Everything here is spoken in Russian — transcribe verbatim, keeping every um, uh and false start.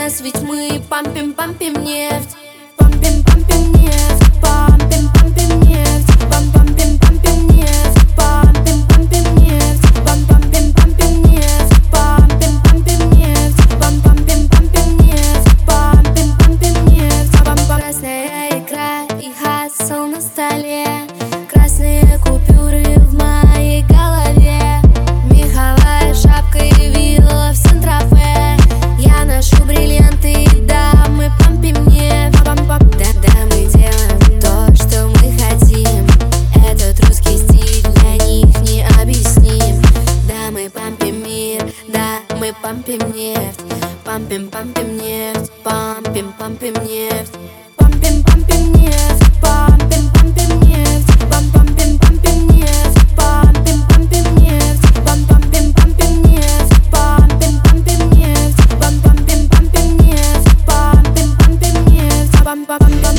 нас, ведь мы пампим, пампим нефть. Пампим, пампим нефть, пампим, пампим нефть, пам пампим, пампим нефть, пампим, пампим нефть, пам пампим, пампим нефть, пампим, пампим нефть, пам пампим, пампим нефть, пампим, пампим нефть, пам пам. Красная икра и хасл на столе, красные купюры в моей голове, меховая шапка и вилла в Сан-Тропе. Я ношу бриллианты, да, мы пампим нефть. Да-да, мы делаем то, что мы хотим. Этот русский стиль для них не объясним. Да, мы пампим мир, да, мы пампим нефть. Пампим, пампим нефть, пампим, пампим нефть. Пампим, пампим нефть, пампим, пампим нефть, пам пампим, пампим нефть, пампим, пампим нефть, пам пампим, пампим нефть, пампим, пампим нефть, пам пампим, пампим нефть, пампим, пампим нефть, пам пам пам.